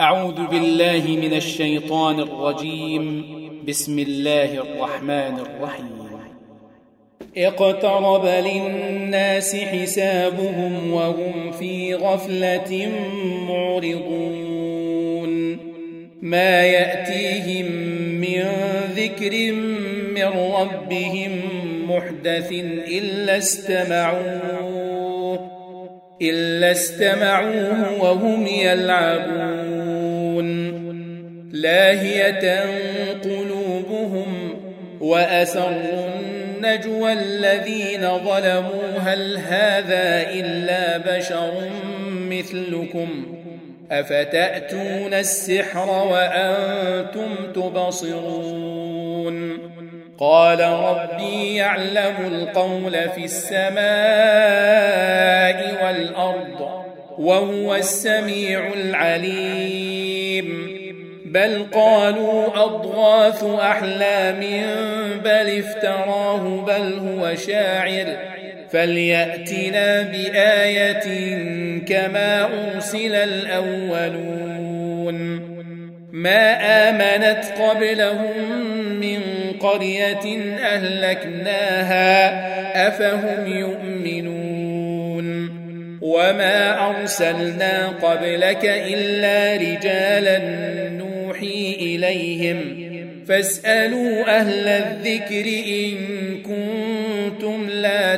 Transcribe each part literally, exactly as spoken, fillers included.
أعوذ بالله من الشيطان الرجيم. بسم الله الرحمن الرحيم. اقترب للناس حسابهم وهم في غفلة معرضون ما يأتيهم من ذكر من ربهم محدث إلا استمعوه إلا استمعوه وهم يلعبون لاهية قلوبهم وأسروا النجوى الذين ظلموا هل هذا إلا بشر مثلكم أفتأتون السحر وأنتم تبصرون قال ربي يعلم القول في السماء والأرض وهو السميع العليم بل قالوا أضغاث أحلام بل افتراه بل هو شاعر فليأتنا بآية كما أرسل الأولون ما آمنت قبلهم من قرية أهلكناها أفهم يؤمنون وما أرسلنا قبلك إلا رجالا نوحي إليهم فاسألوا أهل الذكر إن كنتم لا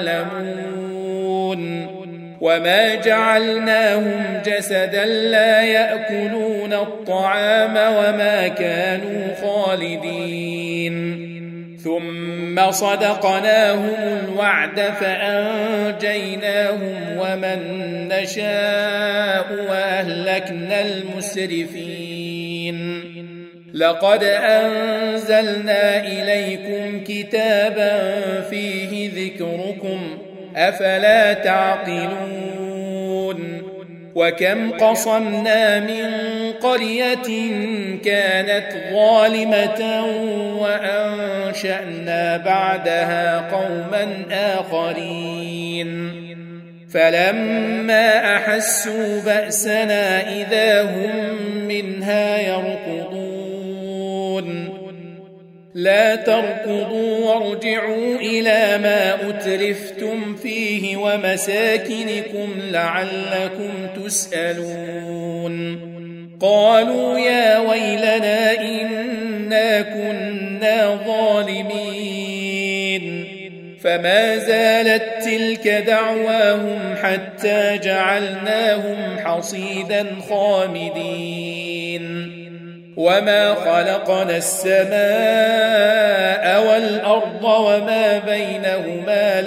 تعلمون وما جعلناهم جسدا لا يأكلون الطعام وما كانوا خالدين ثم صدقناهم الوعد فأنجيناهم ومن نشاء وأهلكنا المسرفين لقد أنزلنا إليكم كتابا فيه ذكركم أفلا تعقلون وكم قصمنا من قرية كانت ظالمة وأنشأنا بعدها قوما آخرين فلما أحسوا بأسنا إذا هم منها يركضون لا تركضوا وارجعوا إلى ما أترفتم فيه ومساكنكم لعلكم تسألون قالوا يا ويلنا إنا كنا ظالمين فما زالت تلك دعواهم حتى جعلناهم حصيدا خامدين وما خلقنا السماء والأرض وما بينهما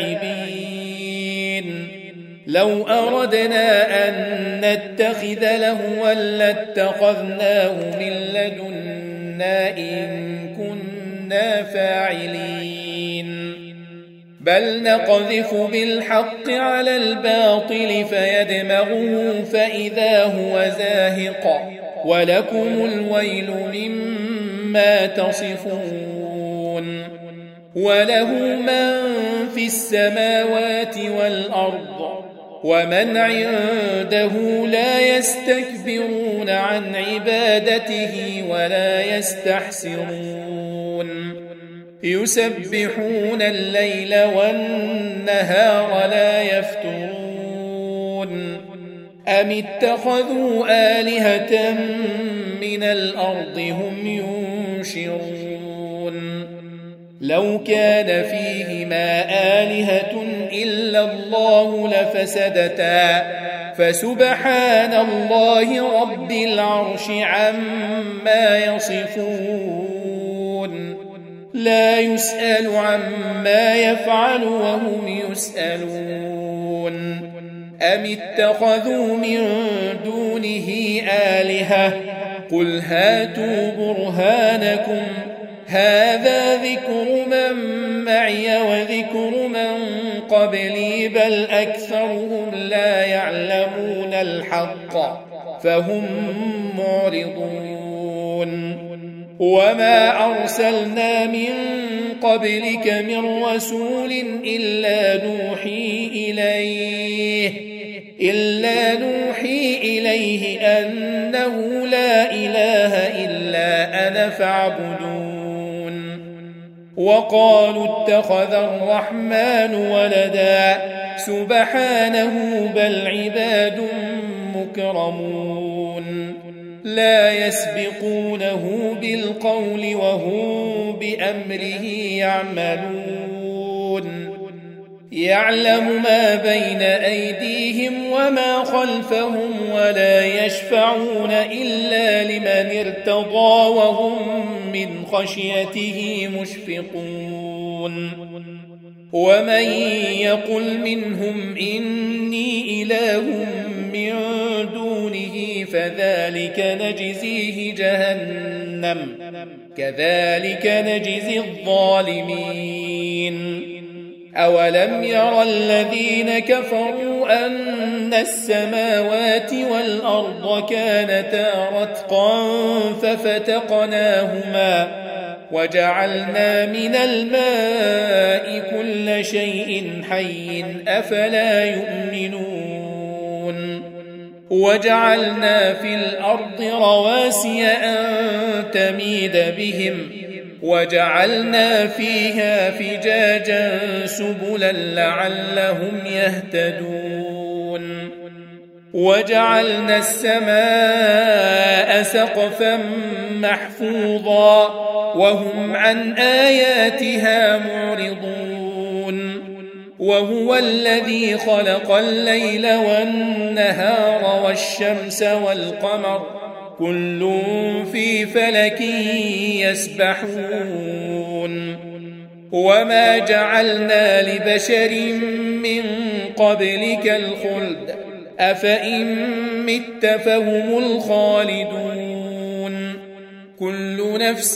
لاعبين لو أردنا أن نتخذ لهوا لاتخذناه من لدنا إن كنا فاعلين بل نقذف بالحق على الباطل فيدمغه فإذا هو زاهق ولكم الويل مما تصفون وله من في السماوات والأرض ومن عنده لا يستكبرون عن عبادته ولا يستحسرون يسبحون الليل والنهار لا يفترون أم اتخذوا آلهة من الأرض هم ينشرون لو كان فيهما آلهة إلا الله لفسدتا فسبحان الله رب العرش عما يصفون لا يسأل عما يفعل وهم يسألون أم اتخذوا من دونه آلهة قل هاتوا برهانكم هذا ذكر من معي وذكر من قبلي بل أكثرهم لا يعلمون الحق فهم معرضون وما أرسلنا من قبلك من رسول إلا نوحي إليه إلا نوحي إليه أنه لا إله إلا أنا فاعبدون وقالوا اتخذ الرحمن ولدا سبحانه بل عباد مكرمون لا يسبقونه بالقول وهم بأمره يعملون يعلم ما بين أيديهم وما خلفهم ولا يشفعون إلا لمن ارتضى وهم من خشيته مشفقون ومن يقل منهم إني إله من دونه فذلك نجزيه جهنم كذلك نجزي الظالمين أولم يرى الذين كفروا أن السماوات والأرض كانتا رتقا ففتقناهما وجعلنا من الماء كل شيء حي أفلا يؤمنون وجعلنا في الأرض رواسي أن تميد بهم وجعلنا فيها فجاجا سبلا لعلهم يهتدون وجعلنا السماء سقفا محفوظا وهم عن آياتها معرضون وهو الذي خلق الليل والنهار والشمس والقمر كل في فلك يسبحون وما جعلنا لبشر من قبلك الخلد أفإن مت فهم الخالدون كل نفس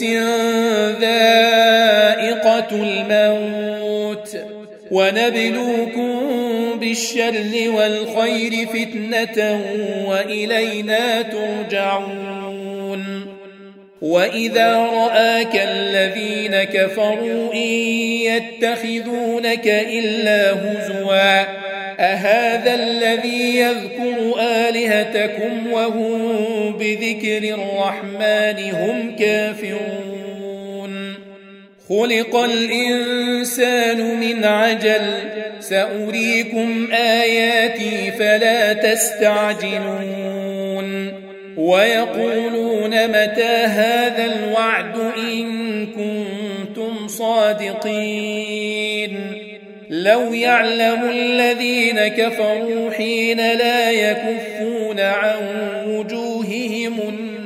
ذائقة الموت ونبلوكم بالشر والخير فتنة وإلينا ترجعون وإذا رآك الذين كفروا إن يتخذونك إلا هزوا أهذا الذي يذكر آلهتكم وهم بذكر الرحمن هم كافرون خلق الإنسان من عجل سأريكم آياتي فلا تستعجلون ويقولون متى هذا الوعد إن كنتم صادقين لو يعلم الذين كفروا حين لا يكفون عن وجوههم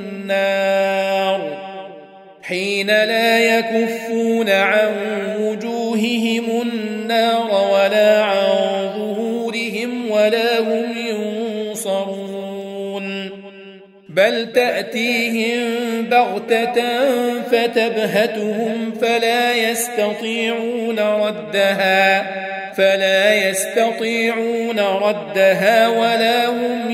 النار حين لا يكفون عن وجوههم النار ولا عن ظهورهم ولا هم ينصرون بل تأتيهم بغتة فتبهتهم فلا يستطيعون ردها فلا يستطيعون ردها ولا هم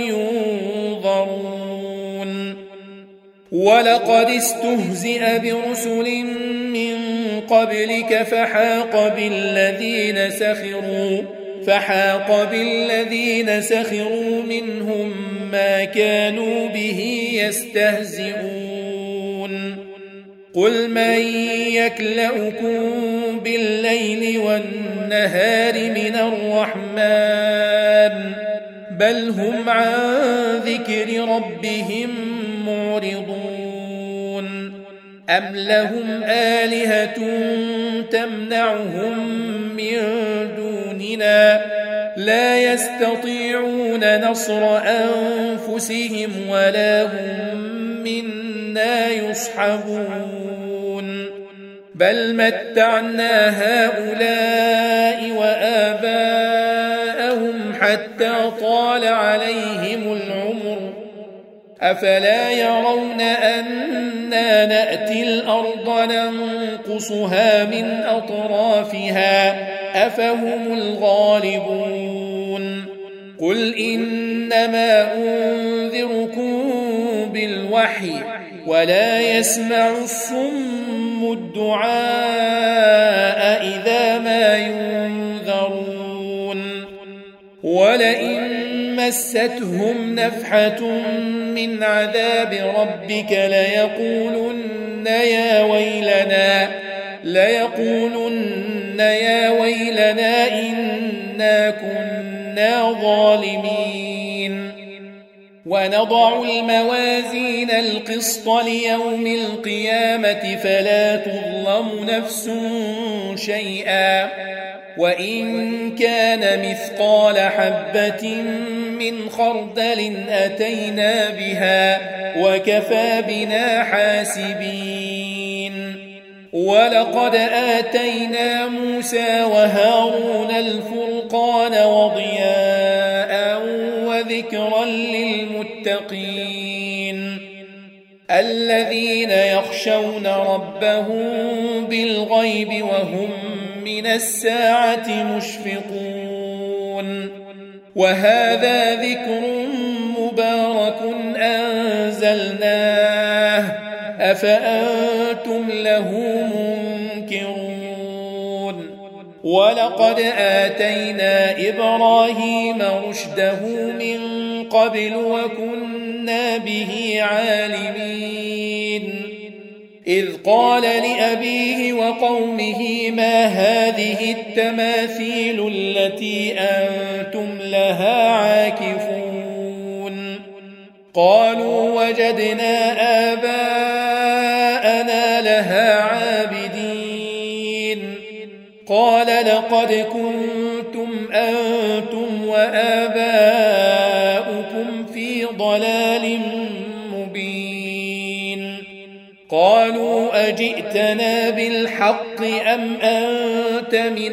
ينظرون ولقد استهزئ برسل من قبلك فحاق بالذين سخروا فحاق بالذين سخروا منهم ما كانوا به يستهزئون قل من يكلؤكم بالليل والنهار من الرحمن بل هم عن ذكر ربهم معرضون أم لهم آلهة تمنعهم من دوننا لا يستطيعون نصر أنفسهم ولا هم منا يصحبون بل متعنا هؤلاء وآباءهم حتى طال عليهم العمر أفلا يرون أنا نأتي الأرض ننقصها من أطرافها أفهم الغالبون قل إنما أنذركم بالوحي ولا يسمع الصم الدعاء إذا ما ينذرون ولئن مستهم نفحة من عذاب ربك ليقولن يا ويلنا ليقولن يا ويلنا إنا كنا ظالمين ونضع الموازين القسط ليوم القيامة فلا تظلم نفس شيئا وإن كان مثقال حبة من خردل أتينا بها وكفى بنا حاسبين ولقد آتينا موسى وهارون الفرقان وضياء وذكرا للمتقين الذين يخشون ربهم بالغيب وهم من الساعة مشفقون وهذا ذكر مبارك أنزلناه أفأنتم له منكرون ولقد آتينا إبراهيم رشده من قبل وكنا به عالمين إذ قال لأبيه وقومه ما هذه التماثيل التي أنتم لها عاكفون قالوا وجدنا آباءنا لها عابدين قال لقد كنتم أنتم وآباؤكم في ضلال مبين قالوا أجئتنا بالحق أم أنت من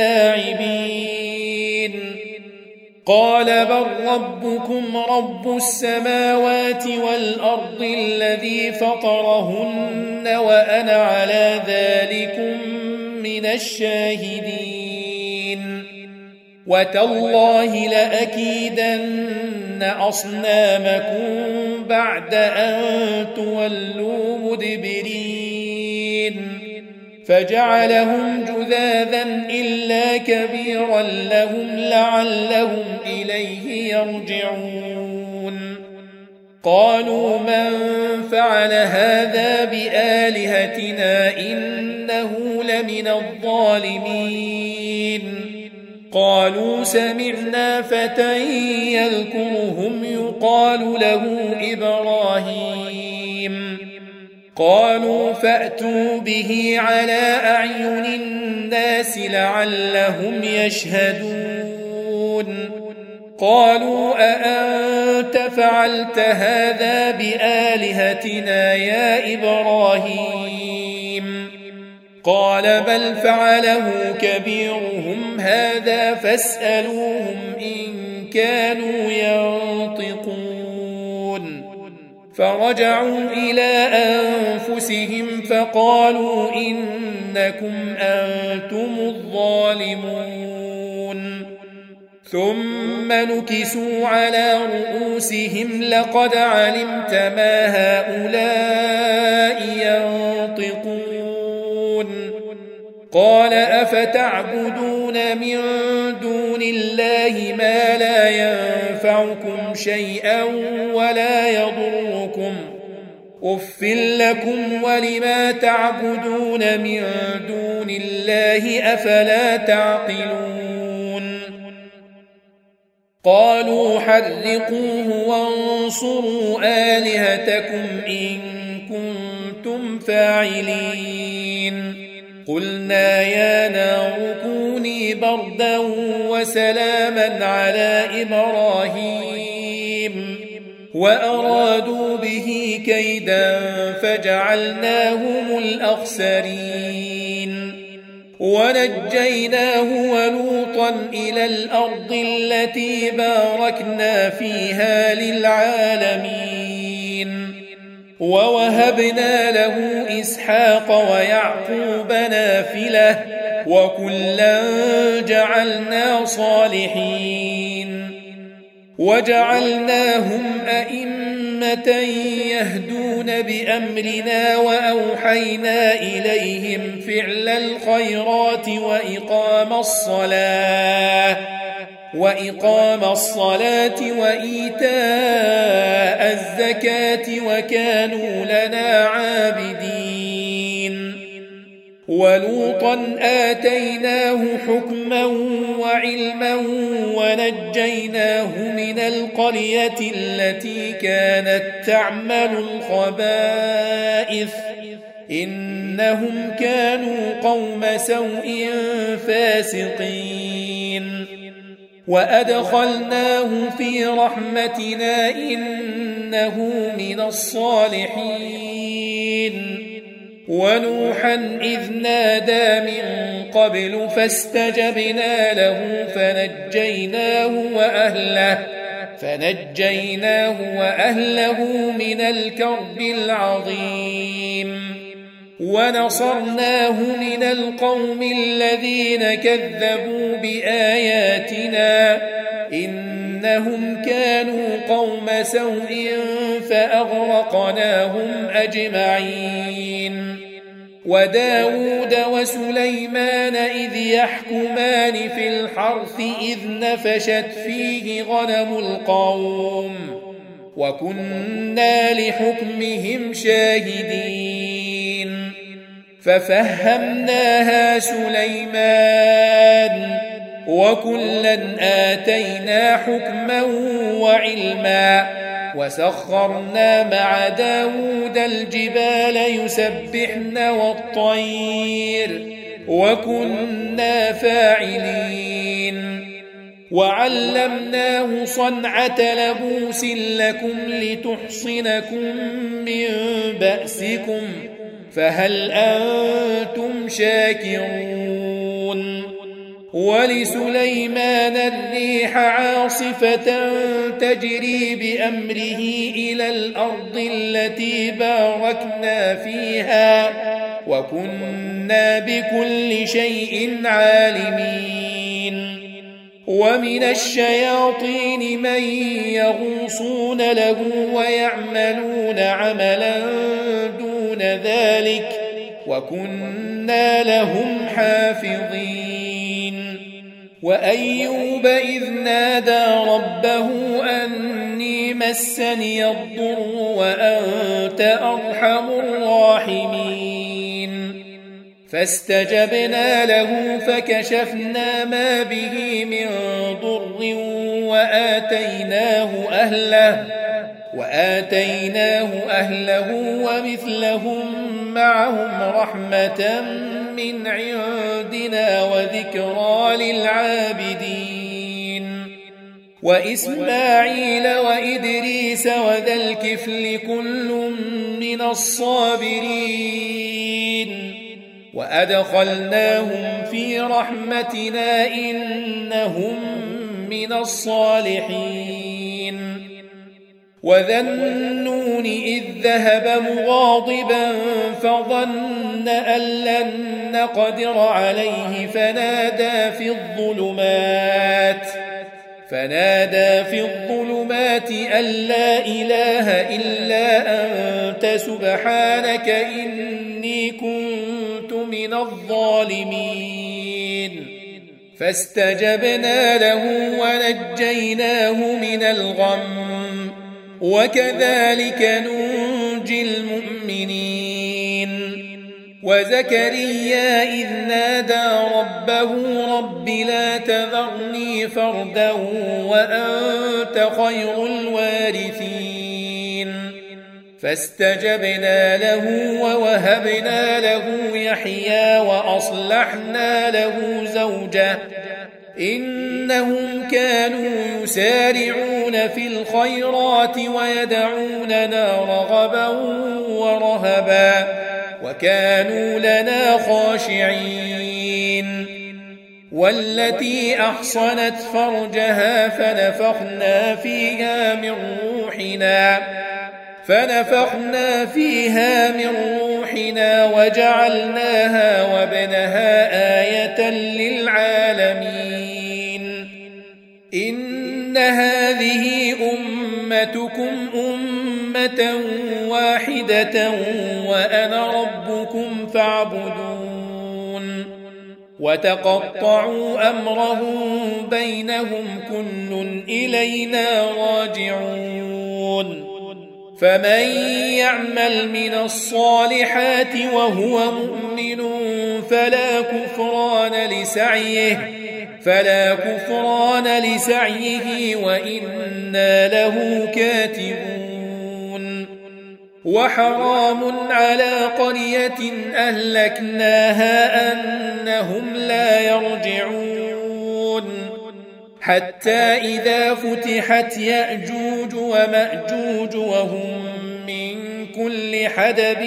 اللاعبين قال بل ربكم رب السماوات والأرض الذي فطرهن وأنا على ذلكم من الشاهدين وتالله لأكيدن أصنامكم بعد أن تولوا مدبرين فجعلهم جذاذا إلا كبيرا لهم لعلهم إليه يرجعون قالوا من فعل هذا بآلهتنا إنه لمن الظالمين قالوا سمعنا فتى يذكرهم يقال له إبراهيم قالوا فأتوا به على أعين الناس لعلهم يشهدون قالوا أأنت فعلت هذا بآلهتنا يا إبراهيم قال بل فعله كبيرهم هذا فاسألوهم إن كانوا ينطقون فرجعوا إلى أنفسهم فقالوا إنكم أنتم الظالمون ثم نكسوا على رؤوسهم لقد علمت ما هؤلاء ينطقون قال أفتعبدون من دون الله ما لا ينفعكم شيئا ولا يضركم أف لكم ولما تعبدون من دون الله أفلا تعقلون قالوا حرقوه وانصروا آلهتكم إن كنتم فاعلين قلنا يا نار كوني بردا وسلاما على إبراهيم وأرادوا به كيدا فجعلناهم الأخسرين ونجيناه ولوطا إلى الأرض التي باركنا فيها للعالمين ووهبنا له إسحاق ويعقوب نافلة وكلا جعلنا صالحين وجعلناهم أئمة يهدون بأمرنا وأوحينا إليهم فعل الخيرات وإقام الصلاة وإقام الصلاة وإيتاء الزكاة وكانوا لنا عابدين ولوطا آتيناه حكما وعلما ونجيناه من القرية التي كانت تعمل الخبائث إنهم كانوا قوم سوء فاسقين وأدخلناه في رحمتنا إنه من الصالحين ونوحا إذ نادى من قبل فاستجبنا له فنجيناه وأهله فنجيناه وأهله من الكرب العظيم ونصرناه من القوم الذين كذبوا بآياتنا إنهم كانوا قوم سوء فأغرقناهم أجمعين وداود وسليمان إذ يحكمان في الحرث إذ نفشت فيه غنم القوم وكنا لحكمهم شاهدين ففهمناها سليمان وكلا آتينا حكما وعلما وسخرنا مع داود الجبال يسبحن والطير وكنا فاعلين وعلمناه صنعة لبوس لكم لتحصنكم من بأسكم فهل أنتم شاكرون ولسليمان الريح عاصفة تجري بأمره إلى الأرض التي باركنا فيها وكنا بكل شيء عالمين ومن الشياطين من يغوصون له ويعملون عملا دون ذلك وكنا لهم حافظين وأيوب إذ نادى ربه أني مسني الضر وأنت أرحم الراحمين فاستجبنا له فكشفنا ما به من ضر وآتيناه أهله وآتيناه أهله ومثلهم معهم رحمة من عندنا وذكرى للعابدين وإسماعيل وإدريس وذا الكفل كل من الصابرين وأدخلناهم في رحمتنا إنهم من الصالحين وذا النون إذ ذهب مغاضبا فظن أن لن نقدر عليه فنادى في الظلمات فنادى في الظلمات أن لا إله إلا أنت سبحانك إني كنت من الظالمين فاستجبنا له ونجيناه من الغم وكذلك ننجي المؤمنين وزكريا إذ نادى ربه رب لا تذرني فردا وأنت خير الوارثين فاستجبنا له ووهبنا له يحيى وأصلحنا له زوجه إنهم كانوا يسارعون في الخيرات ويدعوننا رغبا ورهبا وكانوا لنا خاشعين والتي أحصنت فرجها فنفخنا فيها من روحنا فنفخنا فيها من روحنا وجعلناها وابنها آية للعالمين إن هذه أمتكم أمة واحدة وأنا ربكم فاعبدون وتقطعوا أمرهم بينهم كل إلينا راجعون فمن يعمل من الصالحات وهو مؤمن فلا كفران لسعيه فلا كفران لسعيه وإنا له كاتبون وحرام على قرية أهلكناها أنهم لا يرجعون حتى إذا فتحت يأجوج ومأجوج وهم من كل حدب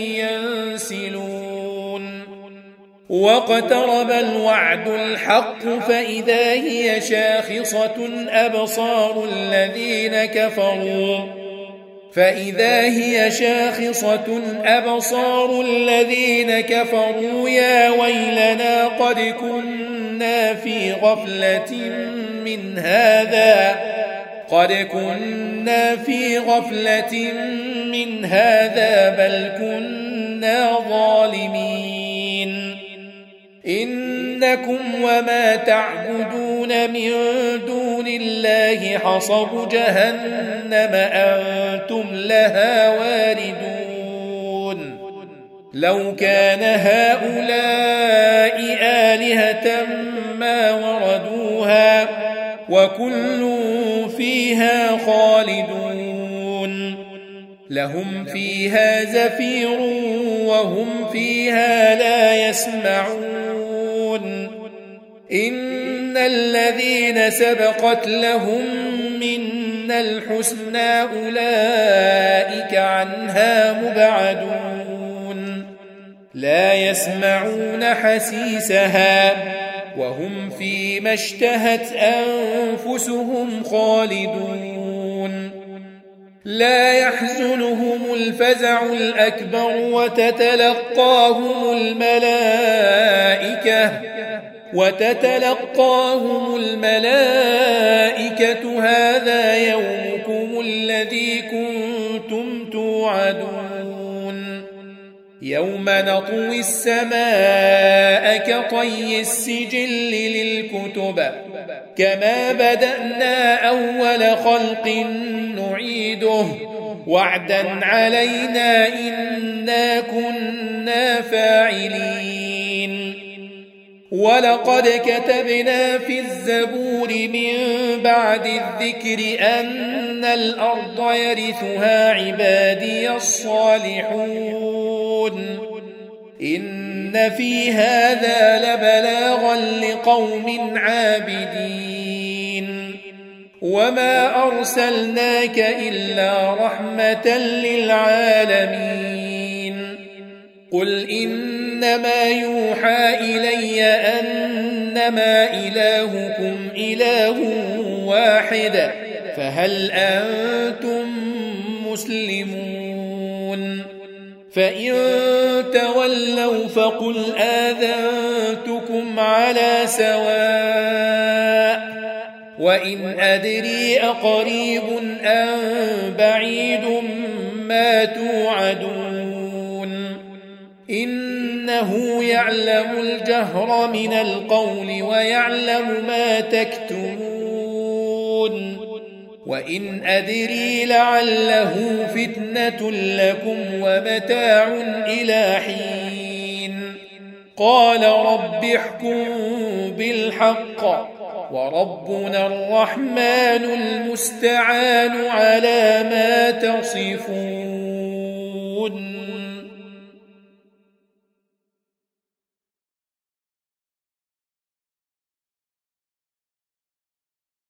ينسلون واقترب الوعد الحق فإذا هي شاخصة أبصار الذين كفروا فإذا هي شاخصة أبصار الذين كفروا يا ويلنا قد كنا في غفلة من هذا قد كنا في غفلة من هذا بل كنا ظالمين إنكم وما تعبدون من دون الله حصب جهنم أنتم لها واردون لو كان هؤلاء آلهة ما وردوها وكل فيها خالدون لهم فيها زفير وهم فيها لا يسمعون إن الذين سبقت لهم منا الحسنى أولئك عنها مبعدون لا يسمعون حسيسها وهم فيما اشتهت أنفسهم خالدون لا يحزنهم الفزع الأكبر وتتلقاهم الملائكة وتتلقاهم الملائكة هذا يومكم الذي كنتم توعدون يوم نطوي السماء كطي السجل للكتب كما بدأنا أول خلق نعيده وعدا علينا إنا كنا فاعلين ولقد كتبنا في الزبور من بعد الذكر أن الأرض يرثها عبادي الصالحون إن في هذا لبلاغا لقوم عابدين وما أرسلناك إلا رحمة للعالمين قل إنما يوحى إلي أنما إلهكم إله واحد فهل أنتم مسلمون فإن تولوا فقل آذنتكم على سواء وإن أدري أقريب أم بعيد ما توعدون إنه يعلم الجهر من القول ويعلم ما تكتمون وإن أدري لعله فتنة لكم ومتاع إلى حين قال رب احكم بالحق وربنا الرحمن المستعان على ما تصفون.